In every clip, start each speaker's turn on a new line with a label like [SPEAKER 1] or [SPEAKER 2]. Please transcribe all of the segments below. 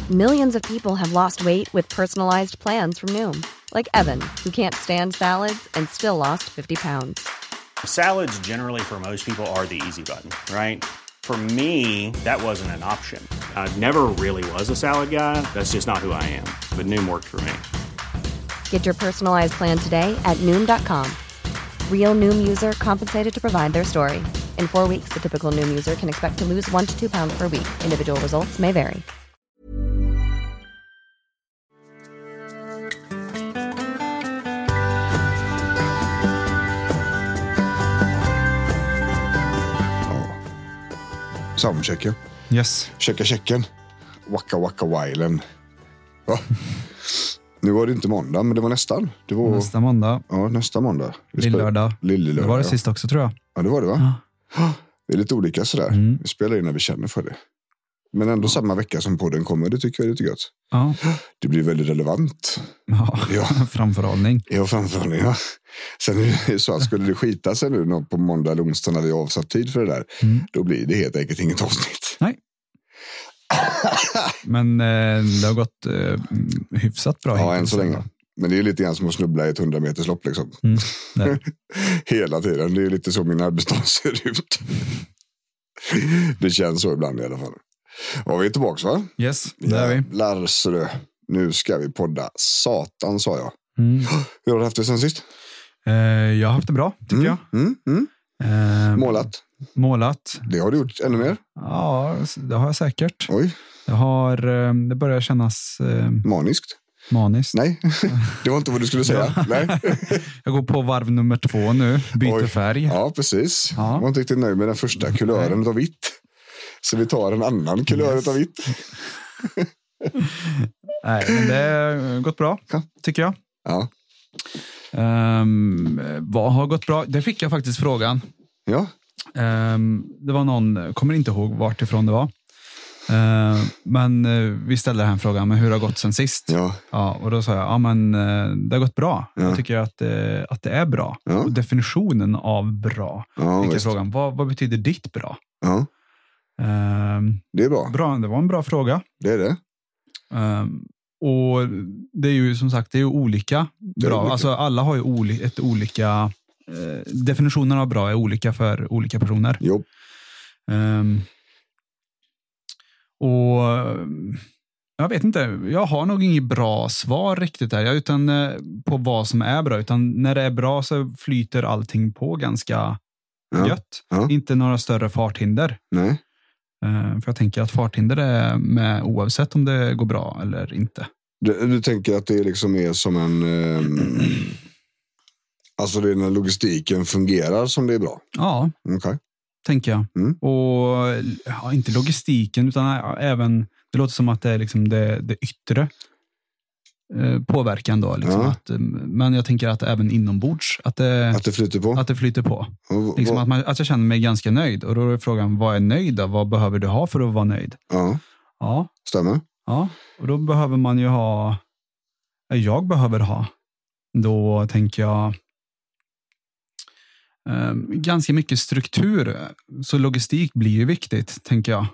[SPEAKER 1] Millions of people have lost weight with personalized plans from Noom. Like Evan, who can't stand salads and still lost 50 pounds.
[SPEAKER 2] Salads generally for most people are the easy button, right? For me, that wasn't an option. I never really was a salad guy. That's just not who I am. But Noom worked for me.
[SPEAKER 1] Get your personalized plan today at Noom.com. Real Noom user compensated to provide their story. In 4 weeks, the typical Noom user can expect to lose 1 to 2 pounds per week. Individual results may vary.
[SPEAKER 3] Soundchecken.
[SPEAKER 4] Yes.
[SPEAKER 3] Checken. Waka Waka Wilen. Va? Nu var det inte måndag, men det var nästan. Det var
[SPEAKER 4] nästa måndag.
[SPEAKER 3] Ja, nästa måndag.
[SPEAKER 4] Lillördag.
[SPEAKER 3] Lillördag.
[SPEAKER 4] Det var det sist också, tror jag.
[SPEAKER 3] Ja, det var det, va?
[SPEAKER 4] Ja.
[SPEAKER 3] Det är lite olika sådär. Vi spelar in när vi känner för det. Men ändå samma vecka som podden kommer, det tycker jag är lite gött.
[SPEAKER 4] Ja.
[SPEAKER 3] Det blir väldigt relevant.
[SPEAKER 4] Ja. Framförhållning.
[SPEAKER 3] Ja, framförhållning, ja. Sen är det så att skulle det skita sig nu på måndag eller onsdag när vi har avsatt tid för det där, då blir det helt enkelt inget avsnitt.
[SPEAKER 4] Nej. Men det har gått hyfsat bra.
[SPEAKER 3] Ja, än så länge. Men det är lite grann som att snubbla i ett 100 meters lopp liksom. Hela tiden. Det är lite så min arbetsdag ser ut. Det känns så ibland i alla fall. Ja, vi är tillbaka, va?
[SPEAKER 4] Yes, det är vi.
[SPEAKER 3] Larsrö. Nu ska vi podda. Satan, sa jag. Hur har du haft det sen sist?
[SPEAKER 4] Jag har haft det bra, tycker jag. Målat.
[SPEAKER 3] Det har du gjort ännu mer?
[SPEAKER 4] Ja, det har jag säkert.
[SPEAKER 3] Oj.
[SPEAKER 4] Det börjar kännas...
[SPEAKER 3] Maniskt? Nej, det var inte vad du skulle säga. Nej.
[SPEAKER 4] Jag går på varv nummer 2 nu. Byter färg.
[SPEAKER 3] Ja, precis.
[SPEAKER 4] Ja.
[SPEAKER 3] Jag var inte riktigt nöjd med den första kulören av vitt. Så vi tar en annan kulör av vitt.
[SPEAKER 4] Nej, men det har gått bra, tycker jag.
[SPEAKER 3] Ja.
[SPEAKER 4] Vad har gått bra? Det fick jag faktiskt frågan.
[SPEAKER 3] Ja.
[SPEAKER 4] Det var någon, kommer inte ihåg vart ifrån det var. Men vi ställde den här frågan, men hur har det gått sen sist?
[SPEAKER 3] Ja.
[SPEAKER 4] Och då sa jag, det har gått bra. Jag tycker att det är bra. Och definitionen av bra. Fick frågan, vad betyder ditt bra?
[SPEAKER 3] Ja. Det är bra.
[SPEAKER 4] Det var en bra fråga.
[SPEAKER 3] Det är det.
[SPEAKER 4] Och det är ju som sagt, det är ju olika bra.
[SPEAKER 3] Olika.
[SPEAKER 4] Alltså alla har ju olika definitionen av bra är olika för olika personer.
[SPEAKER 3] Jo.
[SPEAKER 4] Och jag vet inte, jag har nog inget bra svar riktigt där, utan på vad som är bra, utan när det är bra så flyter allting på ganska gött. Ja. Inte några större farthinder.
[SPEAKER 3] Nej.
[SPEAKER 4] För jag tänker att farthinder är med oavsett om det går bra eller inte.
[SPEAKER 3] Du tänker att det liksom är som en... alltså det är när logistiken fungerar som det är bra?
[SPEAKER 4] Ja, tänker jag. Och inte logistiken utan även... Det låter som att det är liksom det yttre påverkan då. Liksom men jag tänker att även inombords att det flyter på. Att det flyter på. Liksom att jag känner mig ganska nöjd. Och då är frågan, vad är nöjd då? Vad behöver du ha för att vara nöjd? Ja.
[SPEAKER 3] Stämmer.
[SPEAKER 4] Ja, och då behöver man ju ha... Jag behöver ha. Då tänker jag... ganska mycket struktur. Så logistik blir ju viktigt, tänker jag.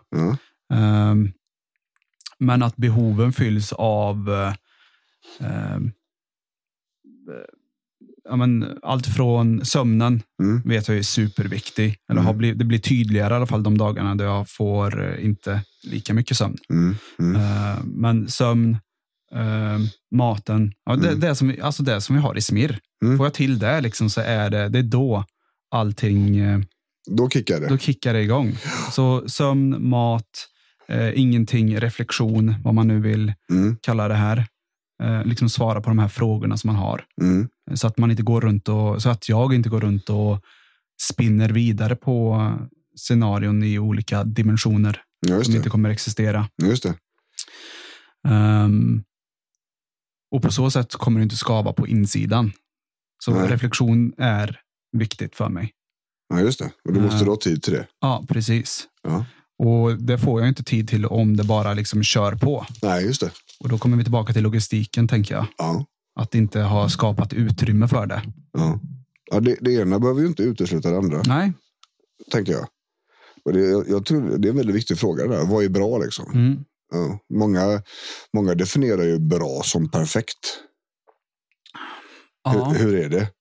[SPEAKER 4] Men att behoven fylls av allt från sömnen vet jag är superviktig. Eller det blir tydligare i alla fall de dagarna då jag får inte lika mycket sömn. Men sömn, maten, det som vi har i SMIR. Får jag till det liksom, så är det är då allting
[SPEAKER 3] då kickar det
[SPEAKER 4] igång. Så sömn, mat, ingenting, reflektion, vad man nu vill kalla det här. Liksom svara på de här frågorna som man har. Så att man inte går runt så att jag inte går runt och spinner vidare på scenarion i olika dimensioner som inte kommer existera.
[SPEAKER 3] Just det.
[SPEAKER 4] Och på så sätt kommer det inte skava på insidan. Så reflektion är viktigt för mig.
[SPEAKER 3] Ja, just det. Och du måste då ha tid till det.
[SPEAKER 4] Ja, precis.
[SPEAKER 3] Ja.
[SPEAKER 4] Och det får jag inte tid till om det bara liksom kör på.
[SPEAKER 3] Nej, just det.
[SPEAKER 4] Och då kommer vi tillbaka till logistiken, tänker jag.
[SPEAKER 3] Ja.
[SPEAKER 4] Att inte ha skapat utrymme för det.
[SPEAKER 3] Ja, det ena behöver ju inte utesluta det andra.
[SPEAKER 4] Nej.
[SPEAKER 3] Tänker jag. Och jag tror det är en väldigt viktig fråga där. Vad är bra liksom? Ja. Många definierar ju bra som perfekt.
[SPEAKER 4] Ja.
[SPEAKER 3] Hur är det?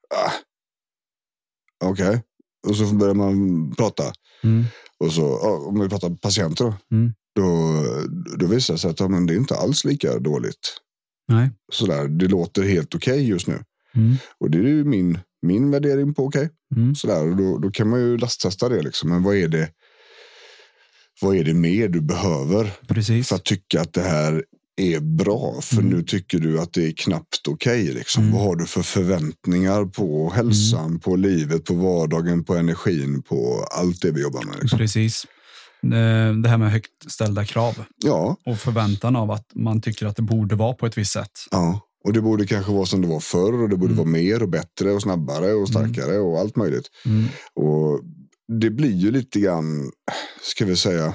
[SPEAKER 3] Okej. Och så börjar man prata. Och så, om vi pratar patienter då visar det sig att men det är inte alls lika dåligt.
[SPEAKER 4] Nej.
[SPEAKER 3] Sådär, det låter helt okej just nu. Och det är ju min värdering på okej. Sådär, och då kan man ju lasttesta det liksom. Men vad är det mer du behöver för att tycka att det här är bra? För nu tycker du att det är knappt okej liksom. Vad har du för förväntningar på hälsan, på livet, på vardagen, på energin, på allt det vi jobbar med liksom.
[SPEAKER 4] Precis. Det här med högt ställda krav.
[SPEAKER 3] Ja.
[SPEAKER 4] Och förväntan av att man tycker att det borde vara på ett visst sätt.
[SPEAKER 3] Ja, och det borde kanske vara som det var förr, och det borde vara mer och bättre och snabbare och starkare och allt möjligt. Och det blir ju lite grann, ska vi säga,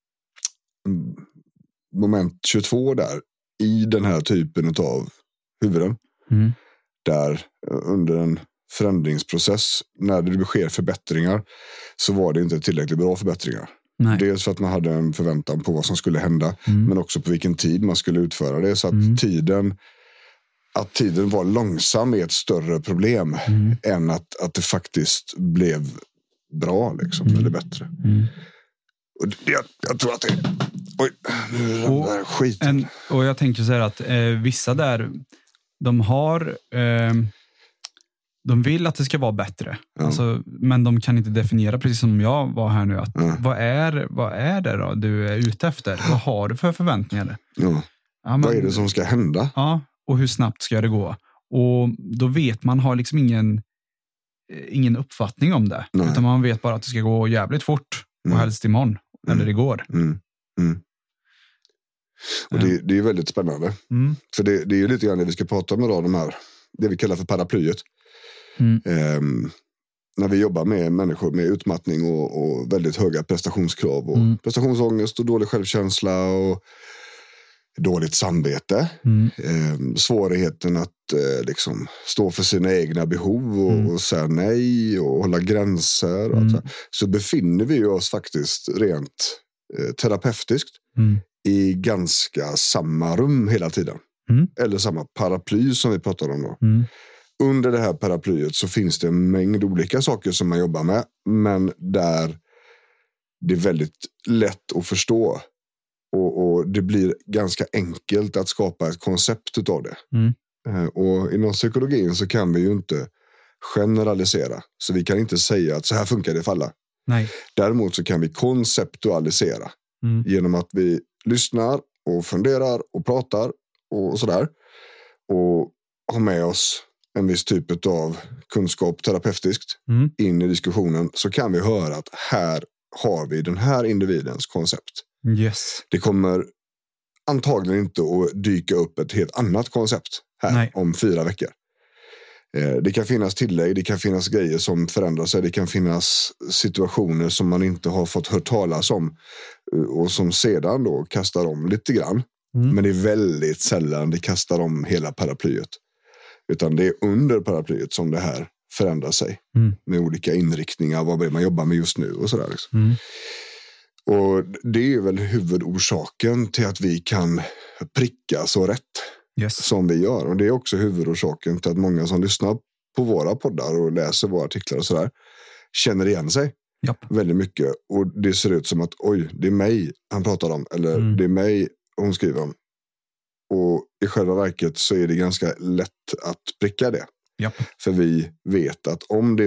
[SPEAKER 3] moment 22 där i den här typen av huvuden. Där under en förändringsprocess, när det sker förbättringar, så var det inte tillräckligt bra förbättringar.
[SPEAKER 4] Nej.
[SPEAKER 3] Dels för att man hade en förväntan på vad som skulle hända, men också på vilken tid man skulle utföra det. Så att tiden var långsam är ett större problem än att det faktiskt blev bra liksom, eller bättre. Och jag tror att det är... Oj, nu ramlar skiten.
[SPEAKER 4] Och jag tänker så här att vissa där, de vill att det ska vara bättre. Alltså, men de kan inte definiera, precis som jag var här nu, att vad är det då du är ute efter? Vad har du för förväntningar?
[SPEAKER 3] Ja, vad är det som ska hända?
[SPEAKER 4] Ja, och hur snabbt ska det gå? Och då vet man har liksom ingen uppfattning om det. Nej. Utan man vet bara att det ska gå jävligt fort. Och helst imorgon. Eller igår.
[SPEAKER 3] Och det är väldigt spännande. För det är ju lite grann det vi ska prata om idag. Det vi kallar för paraplyet. När vi jobbar med människor med utmattning och väldigt höga prestationskrav. Och prestationsångest och dålig självkänsla och dåligt samvete. Svårigheten att liksom stå för sina egna behov och säga nej och hålla gränser. Så befinner vi oss faktiskt rent terapeutiskt i ganska samma rum hela tiden. Eller samma paraply som vi pratar om då. Under det här paraplyet så finns det en mängd olika saker som man jobbar med, men där det är väldigt lätt att förstå. Och det blir ganska enkelt att skapa ett koncept utav det. Och inom psykologin så kan vi ju inte generalisera. Så vi kan inte säga att så här funkar det för alla.
[SPEAKER 4] Nej.
[SPEAKER 3] Däremot så kan vi konceptualisera. Genom att vi lyssnar och funderar och pratar och sådär. Och har med oss en viss typ av kunskap terapeutiskt in i diskussionen, så kan vi höra att här har vi den här individens koncept.
[SPEAKER 4] Yes.
[SPEAKER 3] Det kommer antagligen inte att dyka upp ett helt annat koncept här om 4 veckor. Det kan finnas tillägg, det kan finnas grejer som förändrar sig, det kan finnas situationer som man inte har fått hört talas om och som sedan då kastar om lite grann. Men det är väldigt sällan det kastar om hela paraplyet. Utan det är under paraplyet som det här förändrar sig med olika inriktningar, vad man jobbar med just nu och sådär liksom. Och det är väl huvudorsaken till att vi kan pricka så rätt som vi gör. Och det är också huvudorsaken till att många som lyssnar på våra poddar och läser våra artiklar och sådär känner igen sig väldigt mycket. Och det ser ut som att oj, det är mig han pratar om. Eller det är mig hon skriver om. Och i själva verket så är det ganska lätt att pricka det. För vi vet att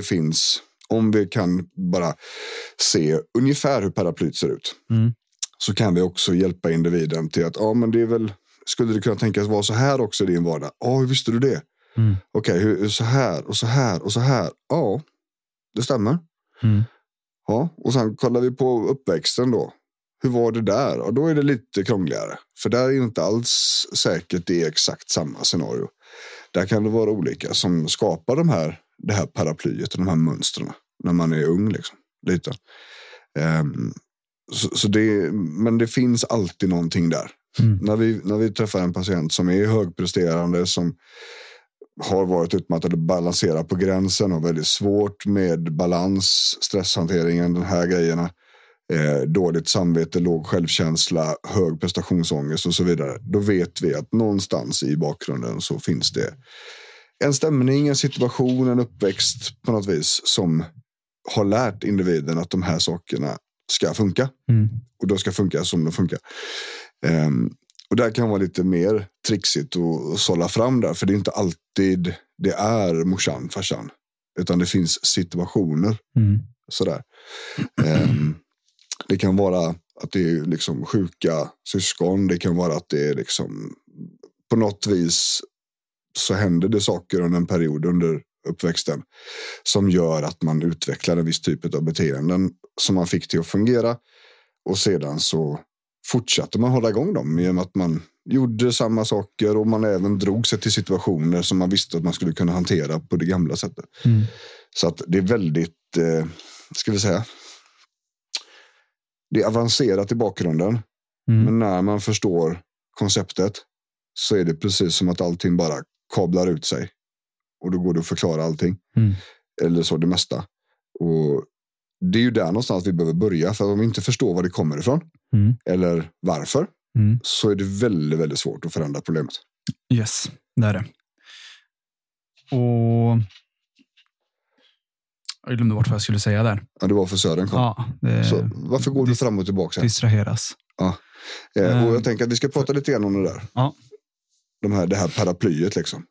[SPEAKER 3] om vi kan bara se ungefär hur paraplyt ser ut, så kan vi också hjälpa individen till att men det är väl, skulle det kunna tänkas vara så här också i din vardag? Hur visste du det? Okej, hur så här och så här och så här? Ja, det stämmer. Ja, och sen kollar vi på uppväxten då. Hur var det där? Och då är det lite krångligare. För där är inte alls säkert det är exakt samma scenario. Där kan det vara olika som skapar det här paraplyet och de här mönstren när man är ung liksom, liten. Men det finns alltid någonting där. När vi träffar en patient som är högpresterande, som har varit utmattad och balanserar på gränsen och väldigt svårt med balans, stresshanteringen, de här grejerna. dåligt samvete, låg självkänsla, hög prestationsångest och så vidare. Då vet vi att någonstans i bakgrunden så finns det en stämning, en situation, en uppväxt på något vis som har lärt individen att de här sakerna ska funka. Och de ska funka som de funkar. Och där kan vara lite mer trixigt att sålla fram där. För det är inte alltid det är morsan, farsan. Utan det finns situationer. Sådär. Det kan vara att det är liksom sjuka syskon. Det kan vara att det är liksom på något vis så händer det saker under en period under uppväxten som gör att man utvecklar en viss typ av beteenden som man fick till att fungera. Och sedan så fortsatte man hålla igång dem genom att man gjorde samma saker och man även drog sig till situationer som man visste att man skulle kunna hantera på det gamla sättet. Så att det är väldigt, ska vi säga, det är avancerat i bakgrunden. Men när man förstår konceptet så är det precis som att allting bara kablar ut sig. Och då går det att förklara allting. Eller så det mesta. Och det är ju där någonstans vi behöver börja. För om vi inte förstår var det kommer ifrån. Eller varför. Så är det väldigt, väldigt svårt att förändra problemet.
[SPEAKER 4] Yes, det är det. Och jag glömde bort vad jag skulle säga där.
[SPEAKER 3] Ja, det var för Sören kom.
[SPEAKER 4] Ja,
[SPEAKER 3] så varför går du fram och tillbaka?
[SPEAKER 4] Distraheras.
[SPEAKER 3] Ja. Och jag tänker att vi ska prata lite grann om det där.
[SPEAKER 4] Ja.
[SPEAKER 3] Det här paraplyet liksom.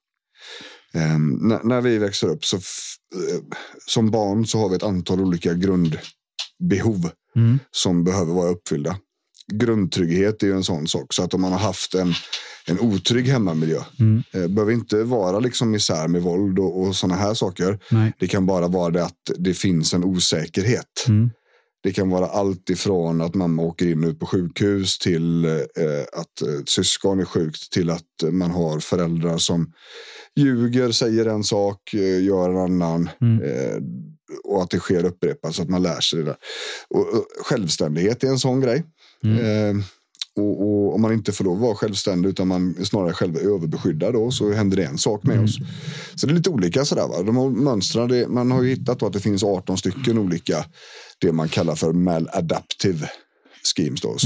[SPEAKER 3] När vi växer upp så som barn så har vi ett antal olika grundbehov som behöver vara uppfyllda. Grundtrygghet är ju en sån sak. Så att om man har haft en otrygg hemmamiljö behöver inte vara liksom misär med våld och såna här saker.
[SPEAKER 4] Nej.
[SPEAKER 3] Det kan bara vara det att det finns en osäkerhet. Det kan vara allt ifrån att mamma åker in och ut på sjukhus till att syskon är sjukt till att man har föräldrar som ljuger, säger en sak, gör en annan och att det sker upprepat så att man lär sig det där. Och självständighet är en sån grej. Och om man inte får lov att vara självständig utan man snarare själv är överbeskyddad då, så händer det en sak med oss. Så det är lite olika sådär va. De här mönstren, man har ju hittat då att det finns 18 stycken olika det man kallar för maladaptive schemes då,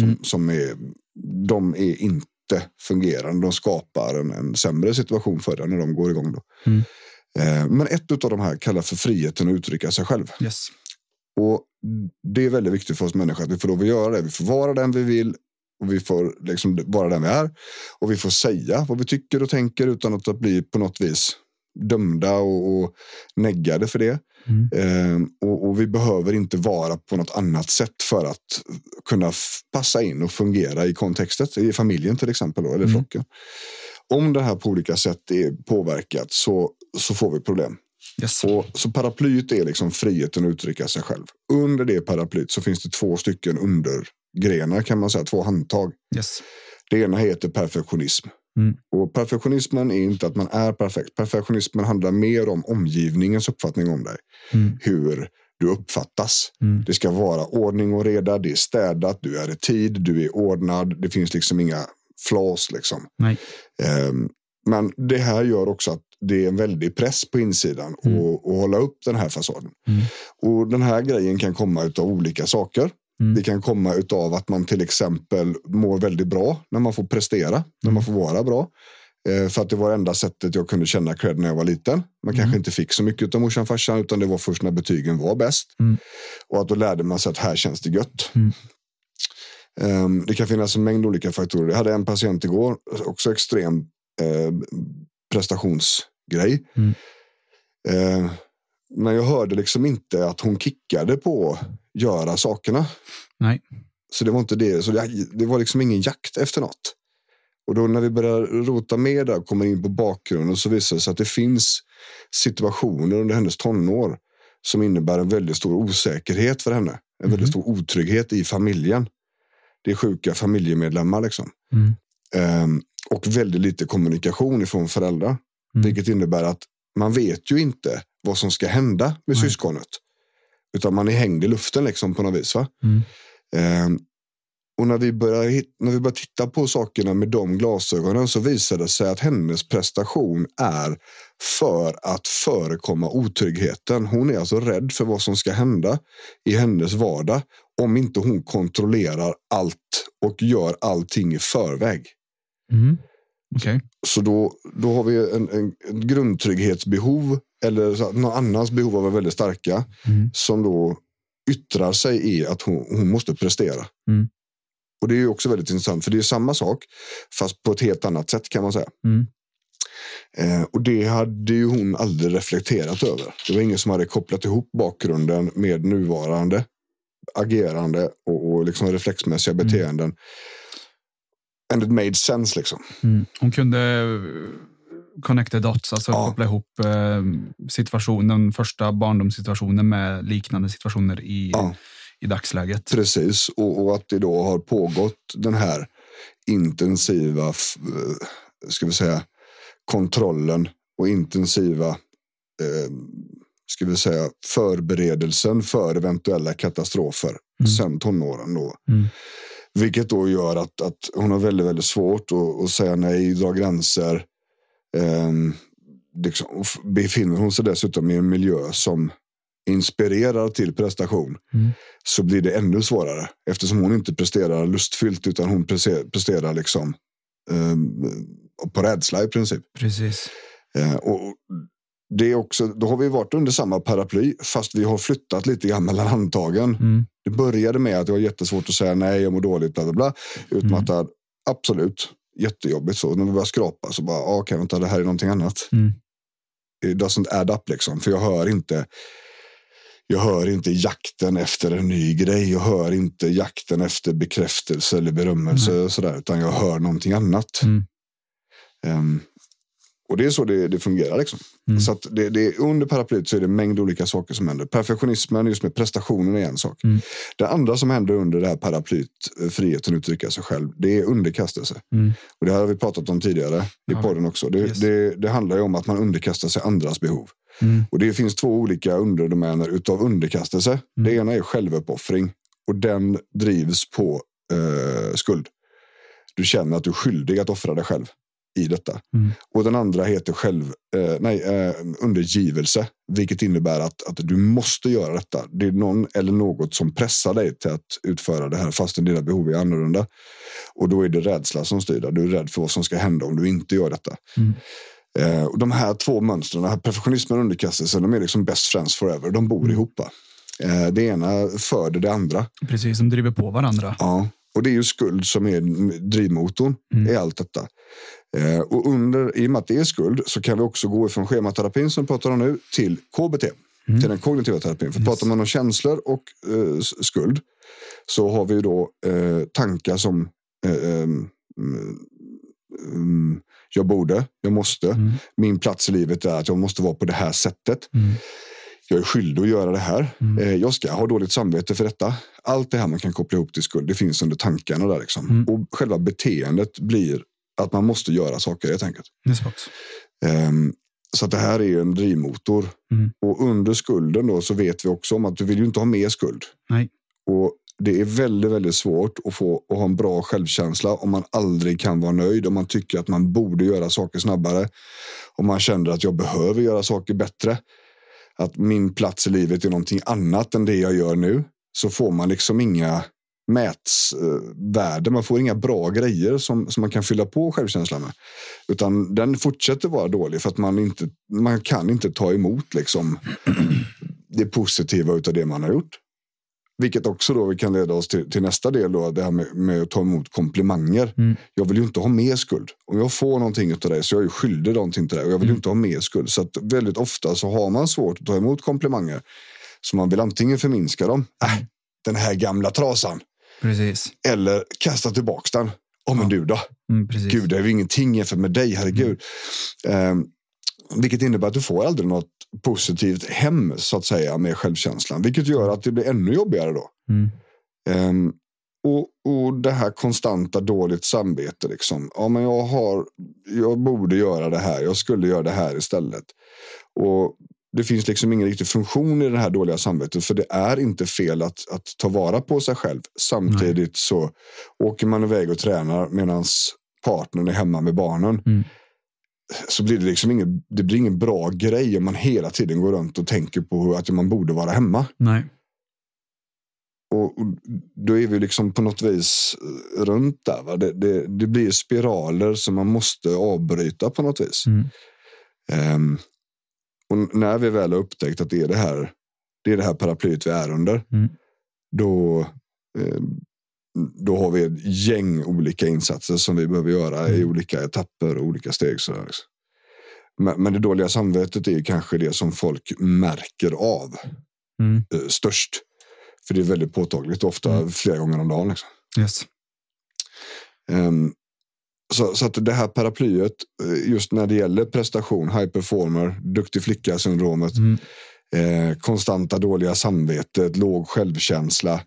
[SPEAKER 3] de är inte fungerande. De skapar en sämre situation för den när de går igång då. Men ett av de här kallas för friheten att uttrycka sig själv.
[SPEAKER 4] Yes.
[SPEAKER 3] Och det är väldigt viktigt för oss människor att vi får lov att göra det. Vi får vara den vi vill och vi får liksom vara den vi är. Och vi får säga vad vi tycker och tänker utan att bli på något vis dömda och neggade för det. Och vi behöver inte vara på något annat sätt för att kunna passa in och fungera i kontextet, i familjen till exempel då, eller flocken. Om det här på olika sätt är påverkat så får vi problem.
[SPEAKER 4] Yes.
[SPEAKER 3] Och så paraplyet är liksom friheten att uttrycka sig själv. Under det paraplyet så finns det 2 stycken undergrenar kan man säga, 2 handtag.
[SPEAKER 4] Yes.
[SPEAKER 3] Det ena heter perfektionism. Och perfektionismen är inte att man är perfekt. Perfektionismen handlar mer om omgivningens uppfattning om dig. Hur du uppfattas. Det ska vara ordning och reda, det är städat, du är i tid, du är ordnad, det finns liksom inga flaws liksom.
[SPEAKER 4] Nej.
[SPEAKER 3] Men det här gör också att det är en väldig press på insidan och hålla upp den här fasaden. Och den här grejen kan komma utav olika saker. Det kan komma utav att man till exempel mår väldigt bra när man får prestera, när man får vara bra. För att det var enda sättet jag kunde känna cred när jag var liten. Man kanske inte fick så mycket av morsan och farsan utan det var först när betygen var bäst. Och att då lärde man sig att här känns det gött. Det kan finnas en mängd olika faktorer. Jag hade en patient igår, också extrem prestationsgrej. Men jag hörde liksom inte att hon kickade på att göra sakerna.
[SPEAKER 4] Nej.
[SPEAKER 3] Så det var inte det. Så det var liksom ingen jakt efter något. Och då när vi börjar rota med där och kommer in på bakgrunden så visar det sig att det finns situationer under hennes tonår som innebär en väldigt stor osäkerhet för henne. En väldigt stor otrygghet i familjen. Det är sjuka familjemedlemmar liksom. Och väldigt lite kommunikation ifrån föräldrar. Vilket innebär att man vet ju inte vad som ska hända med syskonet. Utan man är hängd i luften liksom på något vis va. Och när vi börjar titta på sakerna med de glasögonen så visar det sig att hennes prestation är för att förekomma otryggheten. Hon är alltså rädd för vad som ska hända i hennes vardag om inte hon kontrollerar allt och gör allting i förväg.
[SPEAKER 4] Okay.
[SPEAKER 3] Så då har vi en grundtrygghetsbehov eller någon annans behov av att vara väldigt starka som då yttrar sig i att hon måste prestera. Och det är ju också väldigt intressant, för det är samma sak fast på ett helt annat sätt, kan man säga. Och det hade ju hon aldrig reflekterat över. Det var ingen som hade kopplat ihop bakgrunden med nuvarande agerande och liksom reflexmässiga beteenden. And it made sense liksom.
[SPEAKER 4] Hon kunde connecta dots, alltså koppla ihop den första barndomssituationen med liknande situationer i dagsläget.
[SPEAKER 3] Precis, och att det då har pågått den här intensiva ska vi säga kontrollen och intensiva ska vi säga förberedelsen för eventuella katastrofer sen tonåren då. Vilket då gör att hon har väldigt, väldigt svårt att säga nej, dra gränser. Liksom, befinner hon sig dessutom i en miljö som inspirerar till prestation, så blir det ännu svårare. Eftersom hon inte presterar lustfyllt, utan hon presterar liksom på rädsla i princip.
[SPEAKER 4] Precis.
[SPEAKER 3] Och det är också, då har vi varit under samma paraply, fast vi har flyttat lite grann mellan handtagen. Det började med att jag har jättesvårt att säga nej, jag mår dåligt, bla bla bla. Utmattad, absolut, jättejobbigt så. När vi börjar skrapa så bara, okej, vänta, det här är någonting annat. It doesn't add up liksom, för jag hör inte jakten efter en ny grej, jag hör inte jakten efter bekräftelse eller berömmelse sådär, utan jag hör någonting annat. Och det är så det fungerar liksom. Så att det under paraplyt så är det en mängd olika saker som händer. Perfektionismen just med prestationen är en sak. Det andra som händer under det här paraplyt, friheten att uttrycka sig själv, det är underkastelse. Och det här har vi pratat om tidigare i podden också. Det handlar ju om att man underkastar sig andras behov. Och det finns två olika underdomäner utav underkastelse. Det ena är självuppoffring, och den drivs på skuld. Du känner att du är skyldig att offra dig själv i detta. Och den andra heter undergivelse, vilket innebär att du måste göra detta. Det är någon eller något som pressar dig till att utföra det här fastän dina behov är annorlunda. Och då är det rädsla som styr dig. Du är rädd för vad som ska hända om du inte gör detta. Och de här två mönstren, den här perfektionismen och underkastelsen, de är liksom best friends forever. De bor ihop. Det ena föder det andra.
[SPEAKER 4] Precis, som driver på varandra.
[SPEAKER 3] Ja, och det är ju skuld som är drivmotorn i allt detta. Och i och med att det är skuld så kan vi också gå ifrån schematerapin som vi pratar om nu till KBT, till den kognitiva terapin. För pratar man om känslor och skuld så har vi då tankar som jag borde, jag måste, min plats i livet är att jag måste vara på det här sättet. Jag är skyldig att göra det här. Jag ska ha dåligt samvete för detta. Allt det här man kan koppla ihop till skuld, det finns under tankarna där liksom. Och själva beteendet blir att man måste göra saker helt enkelt. Så att det här är en drivmotor. Och under skulden då så vet vi också om att du vill ju inte ha mer skuld.
[SPEAKER 4] Nej.
[SPEAKER 3] Och det är väldigt, väldigt svårt att ha en bra självkänsla om man aldrig kan vara nöjd, om man tycker att man borde göra saker snabbare, om man känner att jag behöver göra saker bättre, att min plats i livet är någonting annat än det jag gör nu, så får man liksom inga mätvärden, man får inga bra grejer som man kan fylla på självkänslan med, utan den fortsätter vara dålig för att man kan inte ta emot liksom det positiva utav det man har gjort. Vilket också då kan leda oss till nästa del då, det här med att ta emot komplimanger. Jag vill ju inte ha mer skuld. Om jag får någonting utav dig så jag är ju skyldig någonting till dig, och jag vill ju inte ha mer skuld. Så att väldigt ofta så har man svårt att ta emot komplimanger. Så man vill antingen förminska dem. Den här gamla trasan.
[SPEAKER 4] Precis.
[SPEAKER 3] Eller kasta tillbaka den. Men du då? Gud, det är ju ingenting jämfört med dig, herregud. Vilket innebär att du får aldrig något positivt hem så att säga med självkänslan, vilket gör att det blir ännu jobbigare då. Och det här konstanta dåligt samvete liksom. Ja, men jag borde göra det här, jag skulle göra det här istället. Och det finns liksom ingen riktig funktion i det här dåliga samvetet, för det är inte fel att ta vara på sig själv. Samtidigt så åker man iväg och tränar medan partnern är hemma med barnen. Så blir det liksom det blir ingen bra grej om man hela tiden går runt och tänker på att man borde vara hemma.
[SPEAKER 4] Nej.
[SPEAKER 3] Och då är vi liksom på något vis runt där. Va? Det blir spiraler som man måste avbryta på något vis. Och när vi väl har upptäckt att det är det här paraplyet vi är under, då har vi ett gäng olika insatser som vi behöver göra i olika etapper och olika steg. Sådär. Men det dåliga samvetet är kanske det som folk märker av störst. För det är väldigt påtagligt, ofta flera gånger om dagen. Liksom.
[SPEAKER 4] Yes.
[SPEAKER 3] Så att det här paraplyet, just när det gäller prestation, high performer, duktig flicka-syndromet, konstanta dåliga samvetet, låg självkänsla,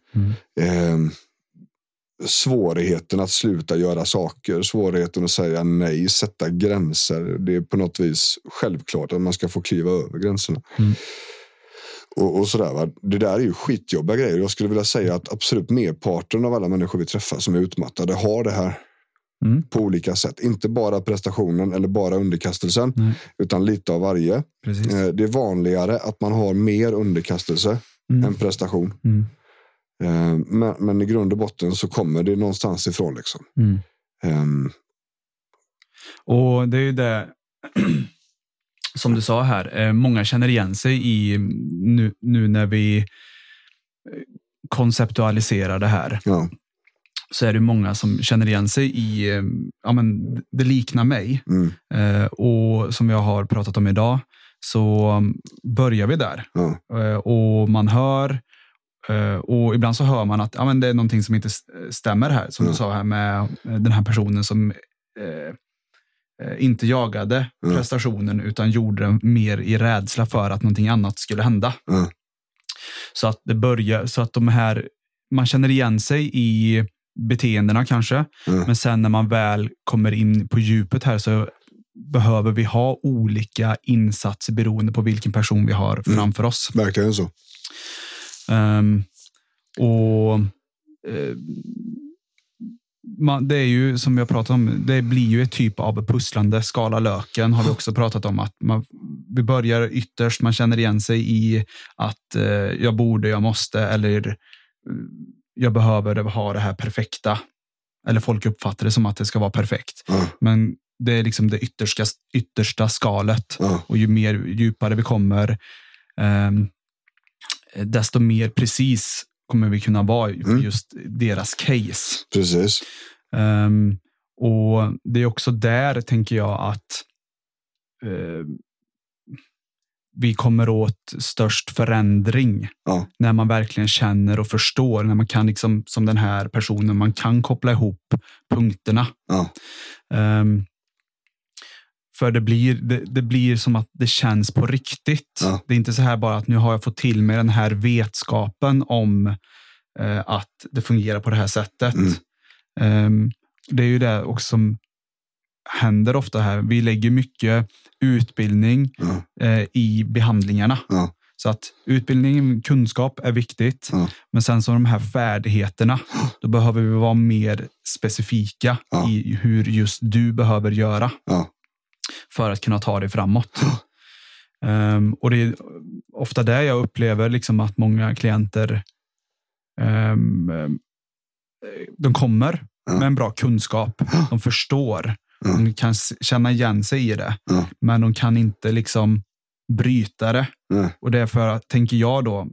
[SPEAKER 3] svårigheten att sluta göra saker, svårigheten att säga nej, sätta gränser. Det är på något vis självklart att man ska få kliva över gränserna. Och sådär, va? Det där är ju skitjobbiga grejer. Jag skulle vilja säga att absolut merparten av alla människor vi träffar som är utmattade har det här på olika sätt. Inte bara prestationen eller bara underkastelsen, utan lite av varje. Det är vanligare att man har mer underkastelse än prestation. Men i grund och botten så kommer det någonstans ifrån liksom.
[SPEAKER 4] Och det är ju det som du sa här, många känner igen sig i nu när vi konceptualiserar det här. Ja. Så är det många som känner igen sig i, det liknar mig. Och som jag har pratat om idag så börjar vi där. Och man hör, och ibland så hör man att det är någonting som inte stämmer här. Som du sa här med den här personen som inte jagade prestationen utan gjorde den mer i rädsla för att någonting annat skulle hända. Så att det börjar, så att de här, man känner igen sig i beteendena kanske, men sen när man väl kommer in på djupet här så behöver vi ha olika insatser beroende på vilken person vi har framför oss.
[SPEAKER 3] Verkligen så.
[SPEAKER 4] Det är ju som jag pratade om, det blir ju ett typ av pusslande. Skala löken har vi också pratat om, att vi börjar ytterst, man känner igen sig i att jag borde, jag måste, eller jag behöver ha det här perfekta, eller folk uppfattar det som att det ska vara perfekt, men det är liksom det yttersta skalet, och ju mer djupare vi kommer, desto mer precis kommer vi kunna vara för just deras case.
[SPEAKER 3] Precis.
[SPEAKER 4] Och det är också där, tänker jag, att vi kommer åt störst förändring när man verkligen känner och förstår, när man kan liksom, som den här personen, man kan koppla ihop punkterna. För det blir som att det känns på riktigt. Det är inte så här bara att nu har jag fått till mig den här vetskapen om att det fungerar på det här sättet. Det är ju det också som händer ofta här. Vi lägger mycket utbildning i behandlingarna. Så att utbildning, kunskap är viktigt. Men sen så de här färdigheterna, då behöver vi vara mer specifika i hur just du behöver göra. För att kunna ta det framåt. Och det är ofta det jag upplever liksom, att många klienter de kommer med en bra kunskap. De förstår. De kan känna igen sig i det. Men de kan inte liksom bryta det. Och därför tänker jag då,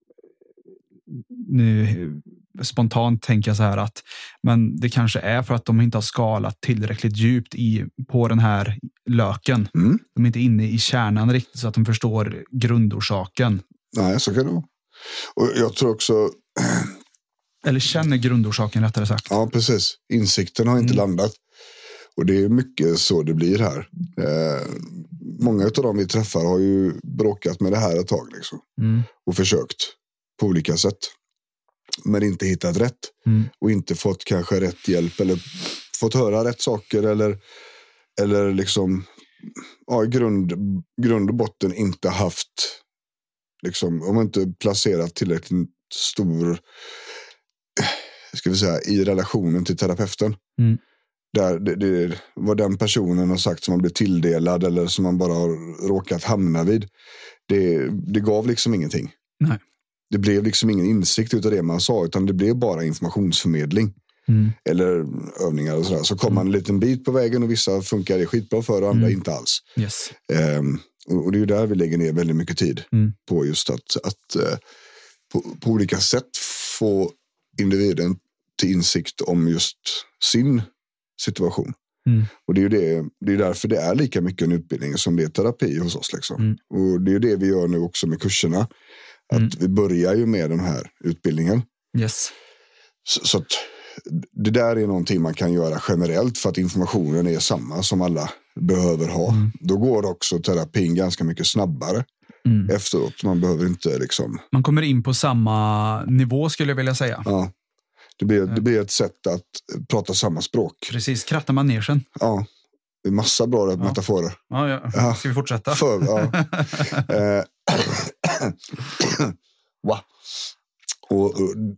[SPEAKER 4] nu spontant tänker jag så här, att men det kanske är för att de inte har skalat tillräckligt djupt på den här löken. De är inte inne i kärnan riktigt så att de förstår grundorsaken.
[SPEAKER 3] Nej, så kan det vara. Och jag tror också...
[SPEAKER 4] Eller känner grundorsaken, rättare sagt.
[SPEAKER 3] Ja, precis. Insikten har inte landat. Och det är mycket så det blir här. Många av dem vi träffar har ju bråkat med det här ett tag liksom. Och försökt på olika sätt. Men inte hittat rätt. Och inte fått kanske rätt hjälp. Eller fått höra rätt saker. Eller liksom i grund och botten inte haft liksom, om man inte placerat tillräckligt stor, ska vi säga, i relationen till terapeuten. Där det vad den personen har sagt som man blir tilldelad eller som man bara har råkat hamna vid. Det gav liksom ingenting.
[SPEAKER 4] Nej.
[SPEAKER 3] det blev liksom ingen insikt utav det man sa, utan det blev bara informationsförmedling. Eller övningar och sådär. Så kom man en liten bit på vägen och vissa funkar det skitbra för och andra inte alls.
[SPEAKER 4] Yes.
[SPEAKER 3] Och det är ju där vi lägger ner väldigt mycket tid på just att på olika sätt få individen till insikt om just sin situation. Och det är ju det är därför det är lika mycket en utbildning som det är terapi hos oss liksom. Och det är ju det vi gör nu också med kurserna. Att vi börjar ju med den här utbildningen.
[SPEAKER 4] Yes.
[SPEAKER 3] Så att det där är någonting man kan göra generellt för att informationen är samma som alla behöver ha. Då går också terapin ganska mycket snabbare efteråt. Man behöver inte liksom...
[SPEAKER 4] Man kommer in på samma nivå skulle jag vilja säga.
[SPEAKER 3] Ja. Det blir ett sätt att prata samma språk.
[SPEAKER 4] Precis, krattar man ner sen.
[SPEAKER 3] Ja, det är massa bra metaforer.
[SPEAKER 4] Ja. Ska vi fortsätta?
[SPEAKER 3] Wow. Och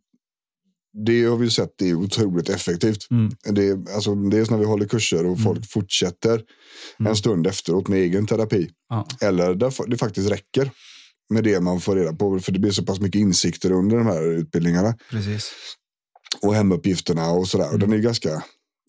[SPEAKER 3] det har vi sett, det är otroligt effektivt. Det är när vi håller kurser och folk fortsätter en stund efteråt med egen terapi. Eller där det faktiskt räcker med det man får reda på. För det blir så pass mycket insikter under de här utbildningarna.
[SPEAKER 4] Precis.
[SPEAKER 3] Och hemuppgifterna och sådär. Och den är ganska,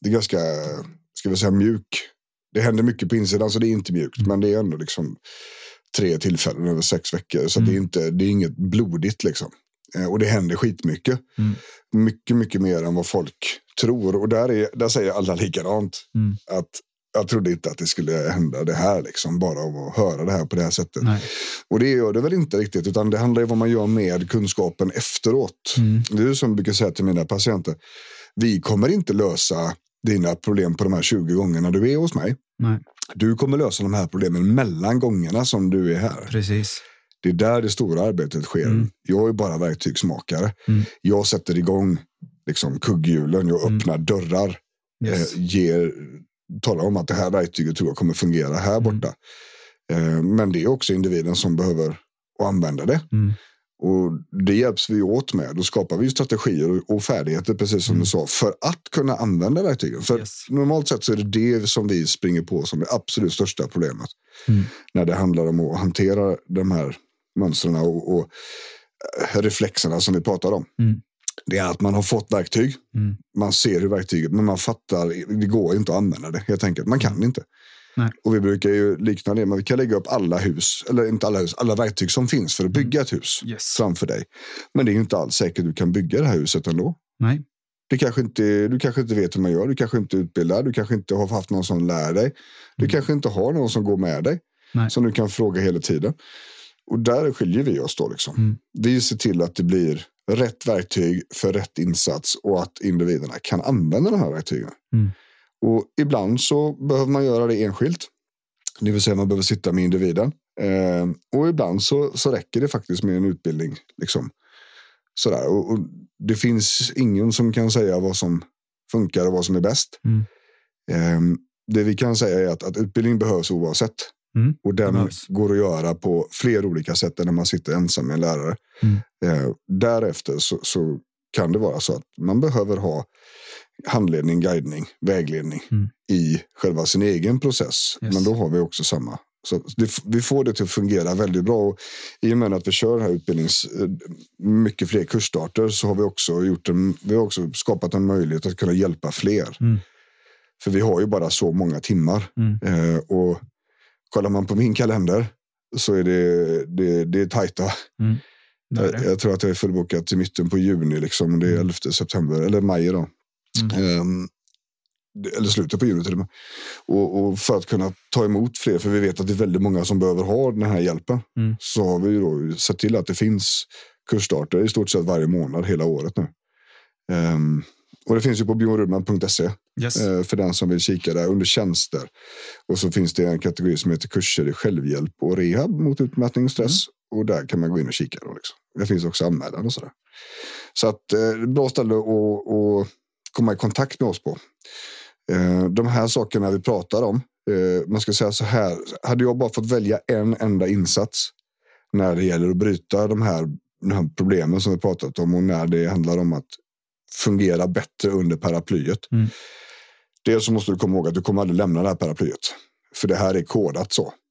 [SPEAKER 3] ska vi säga, mjuk. Det händer mycket på insidan så det är inte mjukt. Men det är ändå liksom 3 tillfällen över 6 veckor. Så det är inget blodigt liksom. Och det händer skitmycket. Mycket, mycket mer än vad folk tror. Och där säger alla likadant. Att jag trodde inte att det skulle hända det här liksom. Bara av att höra det här på det här sättet. Nej. Och det gör det väl inte riktigt. Utan det handlar ju om vad man gör med kunskapen efteråt. Det är ju som jag brukar säga till mina patienter. Vi kommer inte lösa dina problem på de här 20 gångerna du är hos mig.
[SPEAKER 4] Nej.
[SPEAKER 3] Du kommer lösa de här problemen mellan gångerna som du är här.
[SPEAKER 4] Precis.
[SPEAKER 3] Det är där det stora arbetet sker. Jag är bara verktygsmakare. Jag sätter igång liksom kugghjulen. Jag öppnar dörrar.
[SPEAKER 4] Yes.
[SPEAKER 3] Talar om att det här verktyget tror jag kommer fungera här borta. Men det är också individen som behöver använda det. Och det hjälps vi åt med. Då skapar vi strategier och färdigheter, precis som du sa, för att kunna använda verktygen. För normalt sett så är det som vi springer på som det absolut största problemet. När det handlar om att hantera de här mönstren och reflexerna som vi pratar om. Det är att man har fått verktyg. Man ser hur verktyget, men man fattar, det går inte att använda det helt enkelt. Man kan inte.
[SPEAKER 4] Nej.
[SPEAKER 3] Och vi brukar ju likna det, men vi kan lägga upp alla hus, eller inte alla hus, alla verktyg som finns för att bygga ett hus framför dig. Men det är ju inte alls säkert att du kan bygga det här huset ändå.
[SPEAKER 4] Nej.
[SPEAKER 3] Du kanske inte vet hur man gör, du kanske inte är utbildad, du kanske inte har haft någon som lär dig. Du kanske inte har någon som går med dig.
[SPEAKER 4] Nej.
[SPEAKER 3] Som du kan fråga hela tiden. Och där skiljer vi oss då liksom. Vi ser till att det blir rätt verktyg för rätt insats och att individerna kan använda de här verktygen. Och ibland så behöver man göra det enskilt. Det vill säga man behöver sitta med individen. Och ibland så räcker det faktiskt med en utbildning. Liksom. Sådär. Och det finns ingen som kan säga vad som funkar och vad som är bäst. Det vi kan säga är att utbildning behövs oavsett. Och den går att göra på fler olika sätt än när man sitter ensam med en lärare. Därefter så kan det vara så att man behöver ha handledning, guidning, vägledning i själva sin egen process. Men då har vi också samma. Så vi får det till att fungera väldigt bra. Och i och med att vi kör den här mycket fler kursstarter så har vi också skapat en möjlighet att kunna hjälpa fler. För vi har ju bara så många timmar. Och kollar man på min kalender så är det är tajta. Jag tror att jag är fullbokat till mitten på juni liksom. Det är 11 september eller maj då. Eller slutet på juni till och med. Och för att kunna ta emot fler, för vi vet att det är väldigt många som behöver ha den här hjälpen. Så har vi ju då sett till att det finns kursstarter i stort sett varje månad hela året nu. Och det finns ju på bjornrudman.se för den som vill kika där under tjänster. Och så finns det en kategori som heter kurser i självhjälp och rehab mot utmattning och stress. Och där kan man gå in och kika då liksom. Det finns också anmälan och sådär. Så att bra ställe att komma i kontakt med oss på. De här sakerna vi pratar om, man ska säga så här, hade jag bara fått välja en enda insats när det gäller att bryta de här problemen som vi pratat om och när det handlar om att fungera bättre under paraplyet. Dels så måste du komma ihåg att du kommer aldrig lämna det här paraplyet. För det här är kodat så.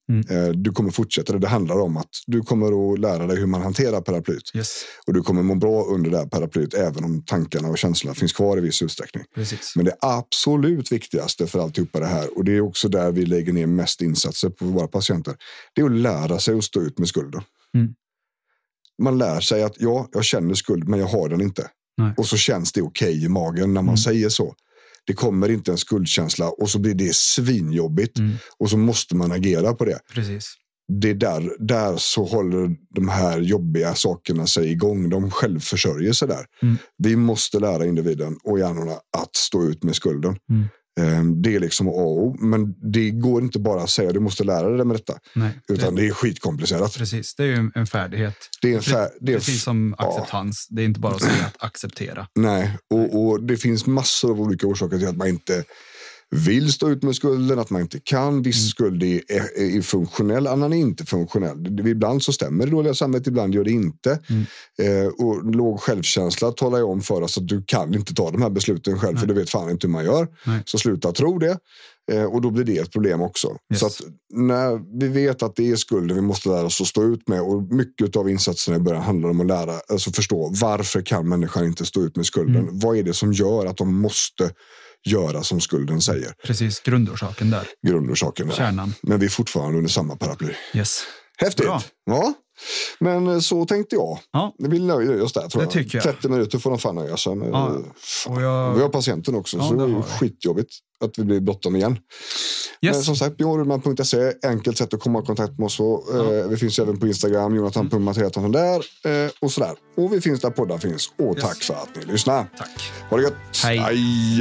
[SPEAKER 3] Du kommer fortsätta det. Det handlar om att du kommer att lära dig hur man hanterar paraplyt.
[SPEAKER 4] Yes.
[SPEAKER 3] Och du kommer må bra under det här paraplyt även om tankarna och känslorna finns kvar i viss utsträckning.
[SPEAKER 4] Precis.
[SPEAKER 3] Men det absolut viktigaste för alltihopa det här, och det är också där vi lägger ner mest insatser på våra patienter, det är att lära sig att stå ut med skulden. Man lär sig att jag känner skuld men jag har den inte.
[SPEAKER 4] Nej.
[SPEAKER 3] Och så känns det okej i magen när man säger så. Det kommer inte en skuldkänsla och så blir det svinjobbigt. Och så måste man agera på det.
[SPEAKER 4] Precis.
[SPEAKER 3] Det är där så håller de här jobbiga sakerna sig igång. De självförsörjer sig där. Vi måste lära individen och hjärnorna att stå ut med skulden. Det är liksom men det går inte bara att säga du måste lära dig med detta. Nej, utan det är skitkomplicerat.
[SPEAKER 4] Precis, det är ju en färdighet. Det är precis som acceptans. Det är inte bara att säga att acceptera.
[SPEAKER 3] Nej, och det finns massor av olika orsaker till att man inte vill stå ut med skulden, att man inte kan. Viss skuld är funktionell, annan är inte funktionell. Ibland så stämmer det dåliga samvetet, ibland gör det inte. Och låg självkänsla talar jag om för oss att du kan inte ta de här besluten själv. För du vet fan inte hur man gör. Så sluta tro det. Och då blir det ett problem också. Yes. Så att när vi vet att det är skulden vi måste lära oss att stå ut med, och mycket av insatserna i början handlar om att förstå varför kan människan inte stå ut med skulden? Vad är det som gör att de måste göra som skulden säger?
[SPEAKER 4] Precis, grundorsaken där.
[SPEAKER 3] Kärnan. Men vi är fortfarande under samma paraply.
[SPEAKER 4] Yes.
[SPEAKER 3] Häftigt. Bra. Ja. Men så tänkte jag. Ja. Vi vill nöja oss där, tror jag.
[SPEAKER 4] Tycker jag.
[SPEAKER 3] 30 minuter får de fan nöja sig. Men,
[SPEAKER 4] och
[SPEAKER 3] vi har patienten också, så det är skitjobbigt att vi blir bråttom igen. Yes. Men som sagt, bjornrudman.se, enkelt sätt att komma i kontakt med oss. Vi finns även på Instagram, Jonathan.Matreatan där och sådär. Och vi finns där poddar finns. Och tack för att ni lyssnar.
[SPEAKER 4] Tack.
[SPEAKER 3] Ha det gött. Hej.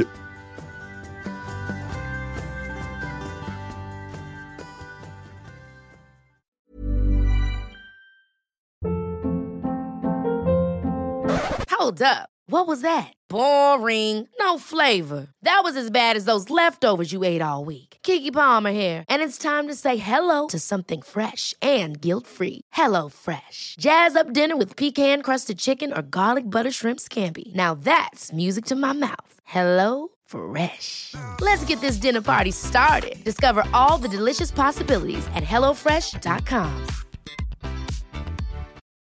[SPEAKER 5] Hold up. What was that? Boring. No flavor. That was as bad as those leftovers you ate all week. Keke Palmer here, and it's time to say hello to something fresh and guilt-free. Hello Fresh. Jazz up dinner with pecan-crusted chicken or garlic butter shrimp scampi. Now that's music to my mouth. Hello Fresh. Let's get this dinner party started. Discover all the delicious possibilities at HelloFresh.com.